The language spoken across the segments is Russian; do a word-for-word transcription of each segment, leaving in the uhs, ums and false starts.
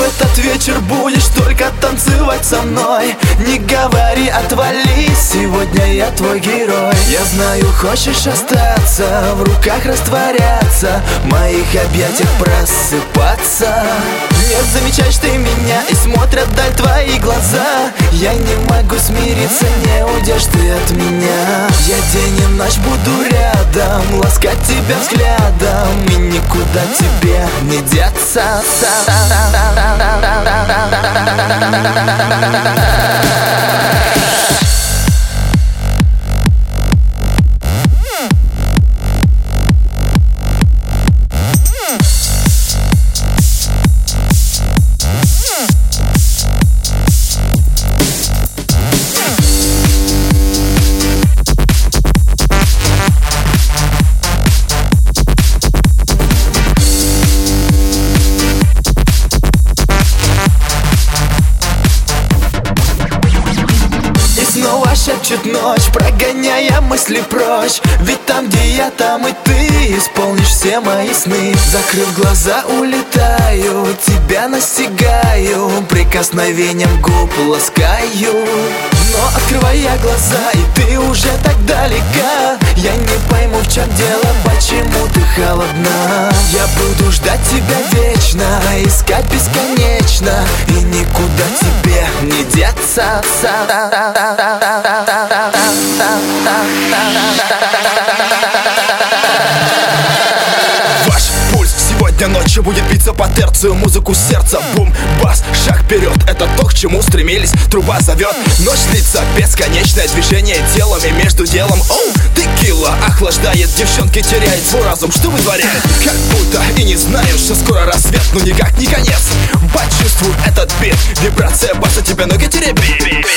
этот вечер будешь только танцевать со мной. Не говори отвали, сегодня я твой герой. Я знаю, хочешь остаться, в руках растворяться, в моих объятиях просыпаться. Не замечаешь ты меня, и смотрят вдаль твои глаза. Я не могу смириться, не уйдешь ты от меня. Я день и ночь буду рядом, ласкать тебя взглядом, и никуда тебе не деться. Шепчет ночь, прогоняя мысли прочь. Ведь там, где я, там и ты исполнишь все мои сны. Закрыв глаза, улетаю, тебя настигаю, прикосновением губ ласкаю. Но открывая глаза, и ты уже так далека, я не пойму, в чем дело, почему ты холодна. Я буду ждать тебя вечно, искать бесконечно, и никуда тебе не деться. Ваш пульс сегодня ночью будет биться по терцию. Музыку сердца, бум, бас, шаг вперед. Это то, к чему стремились, труба зовет. Ночь длится, бесконечное движение телами между делом. Оу, текила охлаждает, девчонки теряет свой разум. Что вытворяет? Как будто и не знаю, что скоро рассвет, но никак не конец. Почувствуй этот бит, вибрация баса, тебя ноги теребит.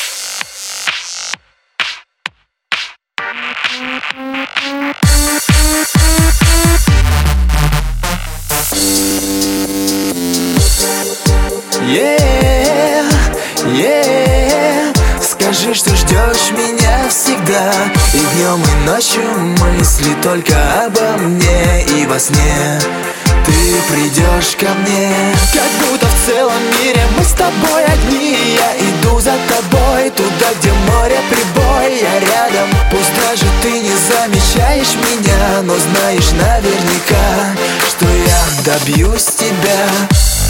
Yeah, yeah. Скажи, что ждешь меня всегда, и днем, и ночью мысли только обо мне. И во сне ты придешь ко мне, как будто в целом мире мы с тобой одни. Я иду за тобой, туда, где море прибой. Я рядом, пусть даже ты не замечаешь меня, но знаешь наверняка, что я добьюсь тебя.